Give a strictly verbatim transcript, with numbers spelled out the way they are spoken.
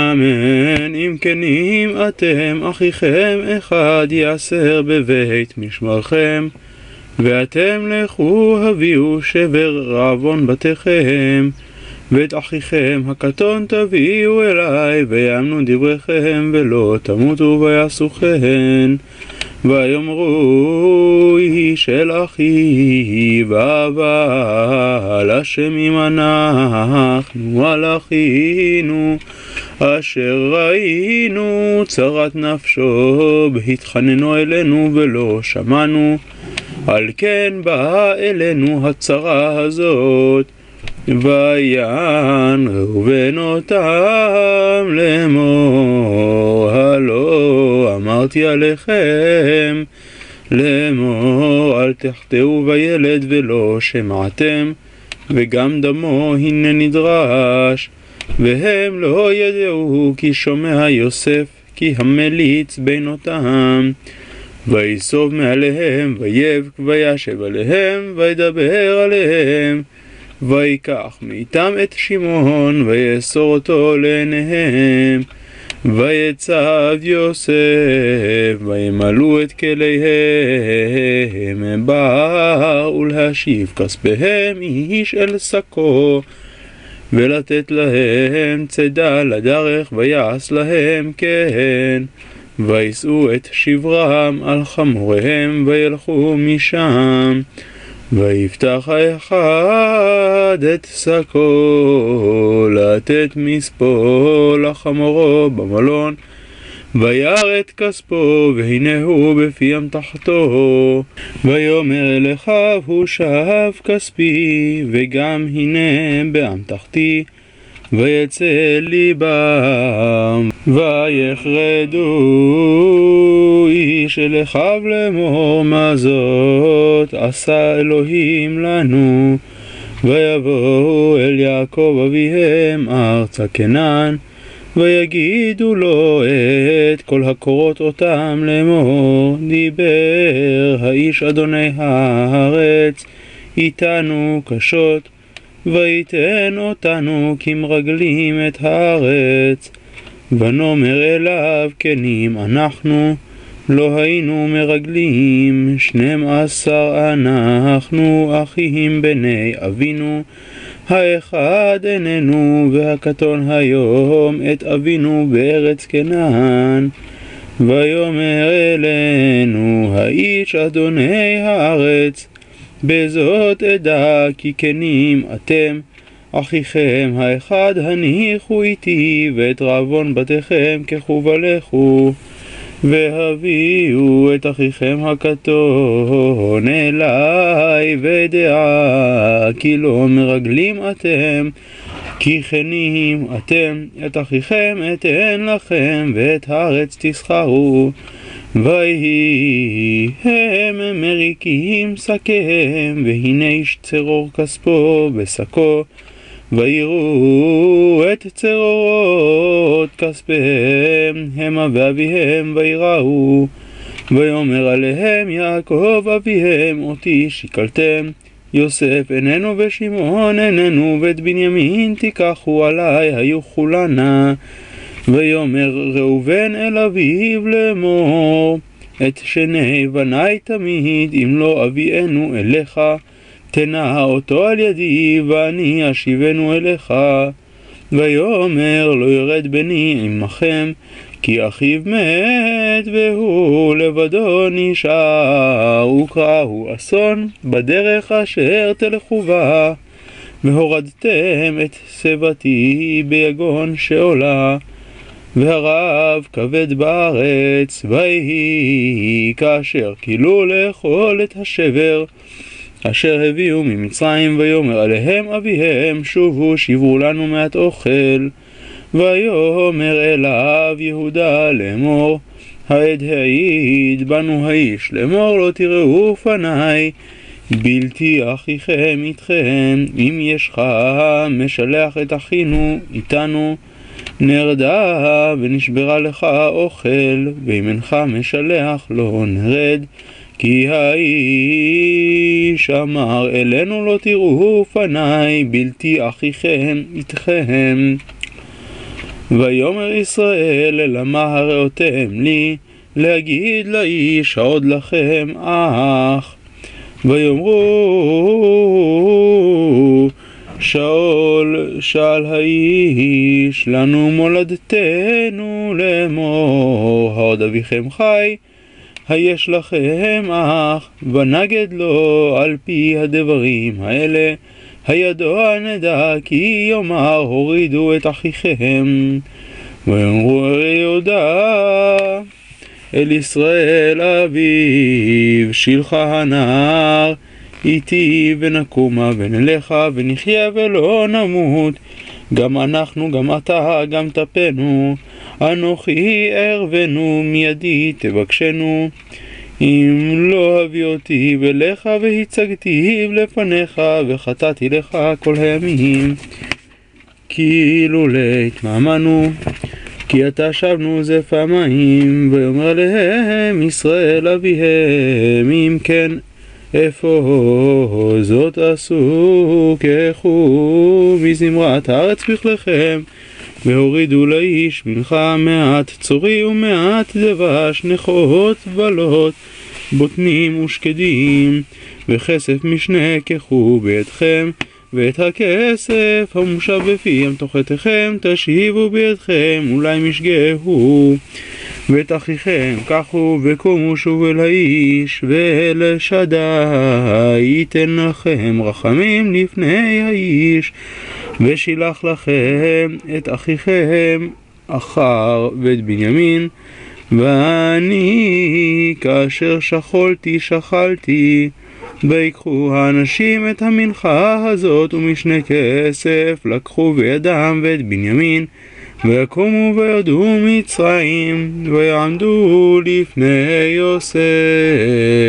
אמן. אם כנים אתם, אחיכם אחד יעשר בבית משמרכם, ואתם לכו הביאו שבר רעבון בתיכם, ואת אחיכם הקטון תביאו אליי, ויאמנו דבריכם ולא תמותו ויעשו כן. ויאמרו היא של אחי, אבל השם אנחנו על אחינו, אשר ראינו צרת נפשו, בהתחננו אלינו ולא שמענו, על כן באה אלינו הצרה הזאת. ויען ראובן אותם לאמור, הלא אמרתי עליכם לאמור, אל תחטאו בילד ולא שמעתם, וגם דמו הנה נדרש. והם לא ידעו כי שומע יוסף, כי המליץ בינותם. ויסוב מעליהם ויבק וישב עליהם וידבר עליהם, ויקח מאיתם את שמעון ויאסור אותו לעיניהם. ויצב יוסף וימלאו את כליהם, באו להשיב כספיהם איש אל שקו, ולתת להם צידה לדרך, ויעש להם כן. וישאו את שברם על חמוריהם וילכו משם. ויפתח האחד את שקו לתת מספו לחמורו במלון, וירא את כספו, והנה הוא בפי אמתחתו. ויאמר אל אחיו, הוא שב כספי, וגם הנה באמתחתי. ויצא ליבם ויחרדו איש אל אחיו לאמור, מה זאת עשה אלוהים לנו? ויבואו אל יעקב אביהם ארצה כנען, ויגידו לו את כל הקורות אותם לאמור, דיבר האיש אדוני הארץ איתנו קשות, ויתן אותנו כמרגלים את הארץ. ונאמר אליו, כנים אנחנו, לא היינו מרגלים, שנים עשר אנחנו אחים בני אבינו, האחד איננו והקטון היום את אבינו בארץ כנען. ויאמר אלינו האיש אדוני הארץ, בזאת אדע כי כנים אתם, אחיכם האחד הניחו איתי, ואת רעבון בתיכם קחו ולכו, והביאו את אחיכם הקטון אליי, ודעה כי לא מרגלים אתם, כי כנים אתם, את אחיכם אתן לכם, ואת הארץ תסחרו. ויהי הם מריקים שקיהם, והנה איש צרור כספו בשקו, ויראו את צרורות כספיהם המה ואביהם ויראו. ויאמר עליהם יעקב אביהם, אותי שיקלתם, יוסף איננו ושמעון איננו, ואת בנימין תיקחו עלי, היו כולנה. ויאמר ראובן אל אביו לאמור, את שני בניי תמיד, אם לא אביאנו אליך, תנע אותו על ידי, ואני אשיבנו אליך. ויאמר לא ירד בני עמכם, כי אחיו מת והוא לבדו נשאר, וקראו אסון בדרך אשר תלכו בה, והורדתם את סבתי ביגון שעולה, והרעב כבד בארץ. ויהי כאשר כילו לאכול את השבר אשר הביאו ממצרים, ויאמר עליהם אביהם, שובו שברו לנו מעט אוכל. ויאמר אליו יהודה לאמור, העד העיד בנו האיש לאמור, לא תראו פניי, בלתי אחיכם איתכם, אם ישך משלח את אחינו איתנו, נרדה ונשברה לך אוכל, ואם אינך משלח לא נרד, כי האיש אמר אלינו לא תראו פניי, בלתי אחיכם איתכם. ויאמר ישראל למה הראותם לי, להגיד לאיש העוד לכם אח. ויאמרו שאול שאל האיש לנו מולדתנו לאמור, העוד אביכם חי, היש לכם אח? ונגד לו על פי הדברים האלה, הידוע נדע כי יאמר הורידו את אחיכם. ויאמרו הרי יהודה אל ישראל אביו, שילך הנער איתי ונקומה ונלכה ונחיה ולא נמות, גם אנחנו גם אתה גם טפנו, אנוכי ערבנו מידי תבקשנו. אם לא הביא אותי ולך והצגתיו לפניך וחטאתי לך כל הימים, כאילו להתממנו, כי אתה שבנו זה פעמיים. ויאמר להם ישראל אביהם, אם כן איפה זאת עשו, קחו מזמרת הארץ בכליכם, והורידו לאיש מנחה מעט צורי ומעט דבש, נכות בלות, בוטנים ושקדים, וכסף משנה קחו בידכם, ואת הכסף המושב בפיהם תוכתכם תשיבו בידכם, אולי משגהו. ואת אחיכם קחו וקומו שוב אל האיש ואל שדי, ייתן לכם רחמים לפני האיש, ושילח לכם את אחיכם אחר ואת בנימין. ואני כאשר שכלתי שכלתי, ויקחו האנשים את המנחה הזאת ומשנה כסף לקחו בידם ואת בנימין, ויקומו וירדו מצרים ויעמדו לפני יוסף.